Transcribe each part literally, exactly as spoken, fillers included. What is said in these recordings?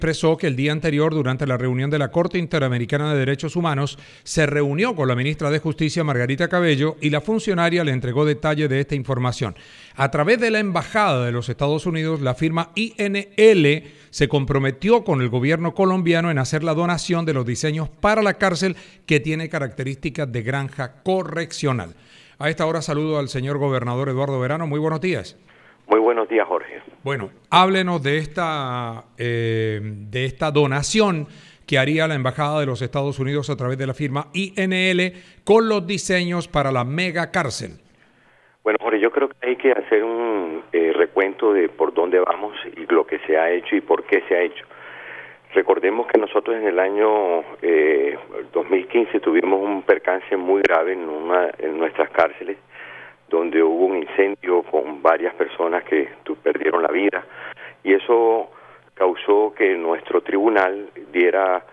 expresó que el día anterior, durante la reunión de la Corte Interamericana de Derechos Humanos, se reunió con la ministra de Justicia, Margarita Cabello, y la funcionaria le entregó detalle de esta información. A través de la Embajada de los Estados Unidos, la firma I N L se comprometió con el gobierno colombiano en hacer la donación de los diseños para la cárcel que tiene características de granja correccional. A esta hora saludo al señor gobernador Eduardo Verano. Muy buenos días. Muy buenos días, Jorge. Bueno, háblenos de esta, eh, de esta donación que haría la Embajada de los Estados Unidos a través de la firma I N L con los diseños para la mega cárcel. Bueno, Jorge, yo creo que hay que hacer un eh, recuento de por dónde vamos y lo que se ha hecho y por qué se ha hecho. Recordemos que nosotros en el año eh, dos mil quince tuvimos un percance muy grave en, una, en nuestras cárceles, donde hubo un incendio con varias personas que perdieron la vida, y eso causó que nuestro tribunal diera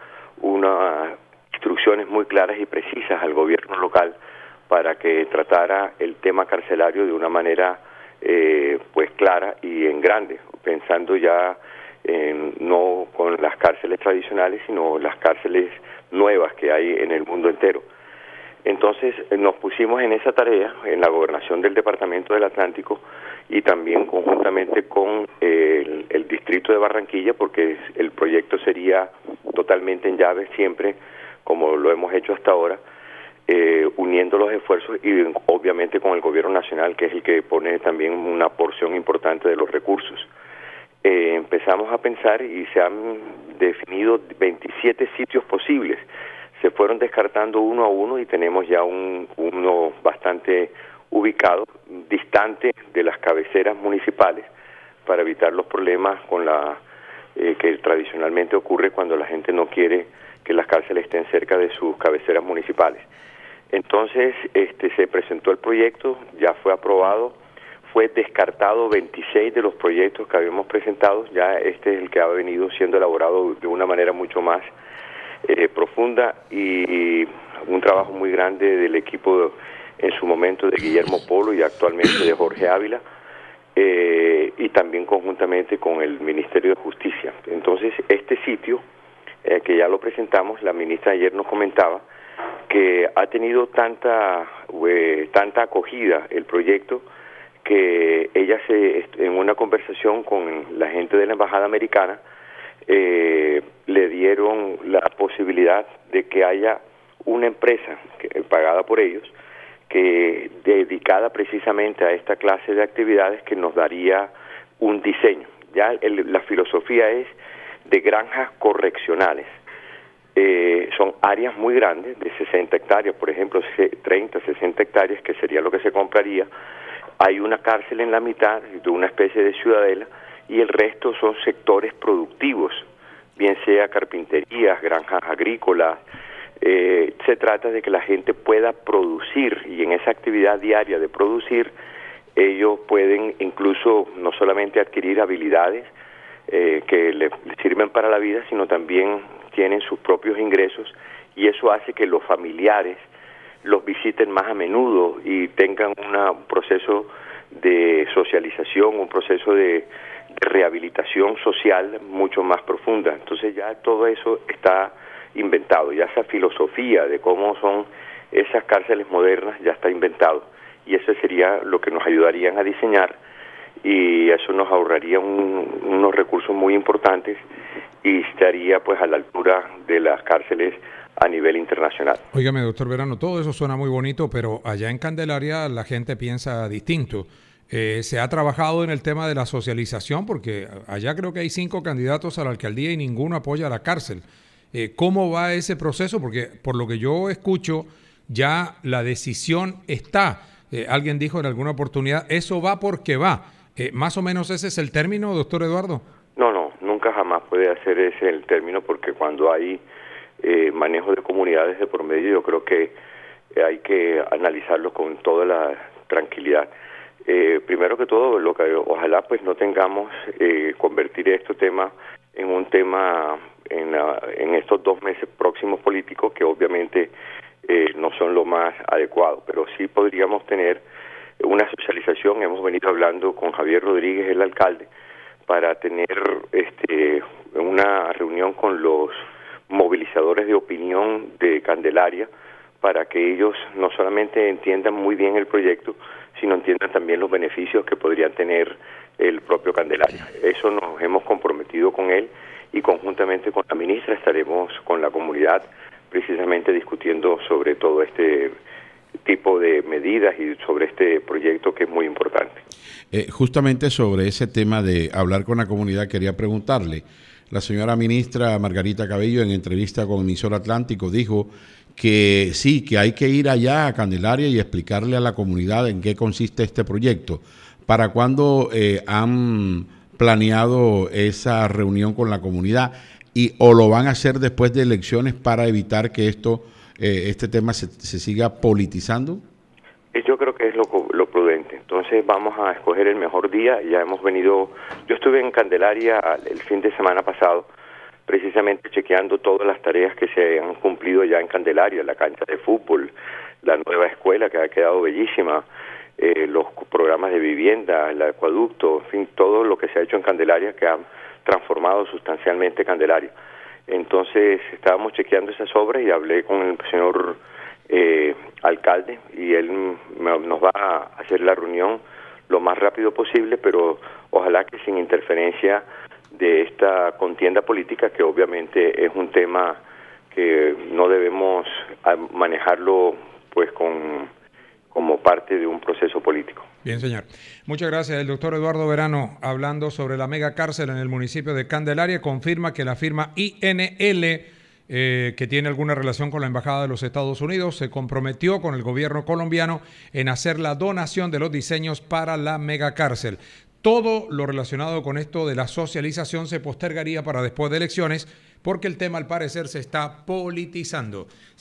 unas instrucciones muy claras y precisas al gobierno local para que tratara el tema carcelario de una manera eh, pues clara y en grande, pensando ya en, no con las cárceles tradicionales, sino las cárceles nuevas que hay en el mundo entero. Entonces nos pusimos en esa tarea en la gobernación del Departamento del Atlántico y también conjuntamente con el, el distrito de Barranquilla, porque el proyecto sería totalmente en llave siempre, como lo hemos hecho hasta ahora, eh, uniendo los esfuerzos y obviamente con el gobierno nacional, que es el que pone también una porción importante de los recursos. Eh, empezamos a pensar y se han definido veintisiete sitios posibles. Se fueron descartando uno a uno y tenemos ya un, uno bastante ubicado, distante de las cabeceras municipales, para evitar los problemas con la eh, que tradicionalmente ocurre cuando la gente no quiere que las cárceles estén cerca de sus cabeceras municipales. Entonces este, se presentó el proyecto, ya fue aprobado, fue descartado veintiséis de los proyectos que habíamos presentado, ya este es el que ha venido siendo elaborado de una manera mucho más Eh, profunda y un trabajo muy grande del equipo en su momento de Guillermo Polo y actualmente de Jorge Ávila, eh, y también conjuntamente con el Ministerio de Justicia. Entonces este sitio, eh, que ya lo presentamos, la ministra ayer nos comentaba que ha tenido tanta, eh, tanta acogida el proyecto que ella se en una conversación con la gente de la Embajada Americana Eh, le dieron la posibilidad de que haya una empresa que, pagada por ellos, que dedicada precisamente a esta clase de actividades, que nos daría un diseño. Ya el, la filosofía es de granjas correccionales. Eh, son áreas muy grandes, de sesenta hectáreas, por ejemplo, treinta, sesenta hectáreas, que sería lo que se compraría. Hay una cárcel en la mitad, de una especie de ciudadela, y el resto son sectores productivos, bien sea carpinterías, granjas agrícolas. Eh, se trata de que la gente pueda producir, y en esa actividad diaria de producir, ellos pueden incluso no solamente adquirir habilidades eh, que le, le sirven para la vida, sino también tienen sus propios ingresos, y eso hace que los familiares los visiten más a menudo y tengan una, un proceso de socialización, un proceso de de rehabilitación social mucho más profunda. Entonces ya todo eso está inventado, ya esa filosofía de cómo son esas cárceles modernas ya está inventado, y eso sería lo que nos ayudarían a diseñar, y eso nos ahorraría un, unos recursos muy importantes y estaría pues a la altura de las cárceles a nivel internacional. Óigame, doctor Verano, todo eso suena muy bonito, pero allá en Candelaria la gente piensa distinto. Eh, se ha trabajado en el tema de la socialización, porque allá creo que hay cinco candidatos a la alcaldía y ninguno apoya la cárcel. Eh, ¿Cómo va ese proceso? Porque por lo que yo escucho, ya la decisión está. Eh, alguien dijo en alguna oportunidad, eso va porque va. Eh, ¿Más o menos ese es el término, doctor Eduardo? No, no, nunca jamás puede ser ese el término, porque cuando hay eh, manejo de comunidades de por medio, yo creo que hay que analizarlo con toda la tranquilidad. Eh, primero que todo, lo que ojalá pues no tengamos eh, convertir este tema en un tema en, la, en estos dos meses próximos políticos, que obviamente eh, no son lo más adecuado, pero sí podríamos tener una socialización. Hemos venido hablando con Javier Rodríguez, el alcalde, para tener este, una reunión con los movilizadores de opinión de Candelaria, para que ellos no solamente entiendan muy bien el proyecto, sino entiendan también los beneficios que podrían tener el propio Candelaria. Eso nos hemos comprometido con él, y conjuntamente con la ministra estaremos con la comunidad precisamente discutiendo sobre todo este tipo de medidas y sobre este proyecto que es muy importante. Eh, justamente sobre ese tema de hablar con la comunidad quería preguntarle. La señora ministra Margarita Cabello, en entrevista con Emisor Atlántico, dijo que sí, que hay que ir allá a Candelaria y explicarle a la comunidad en qué consiste este proyecto. ¿Para cuándo eh, han planeado esa reunión con la comunidad, y o lo van a hacer después de elecciones para evitar que esto eh, este tema se, se siga politizando? Yo creo que es lo, lo prudente. Entonces vamos a escoger el mejor día. Ya hemos venido, yo estuve en Candelaria el fin de semana pasado, precisamente chequeando todas las tareas que se han cumplido ya en Candelaria, la cancha de fútbol, la nueva escuela que ha quedado bellísima, eh, los programas de vivienda, el acueducto, en fin, todo lo que se ha hecho en Candelaria que ha transformado sustancialmente Candelaria. Entonces estábamos chequeando esas obras y hablé con el señor eh, alcalde, y él me, nos va a hacer la reunión lo más rápido posible, pero ojalá que sin interferencia de esta contienda política, que obviamente es un tema que no debemos manejarlo pues con como parte de un proceso político. Bien, señor. Muchas gracias. El doctor Eduardo Verano, hablando sobre la mega cárcel en el municipio de Candelaria, confirma que la firma I N L, eh, que tiene alguna relación con la Embajada de los Estados Unidos, se comprometió con el gobierno colombiano en hacer la donación de los diseños para la mega cárcel. Todo lo relacionado con esto de la socialización se postergaría para después de elecciones, porque el tema al parecer se está politizando.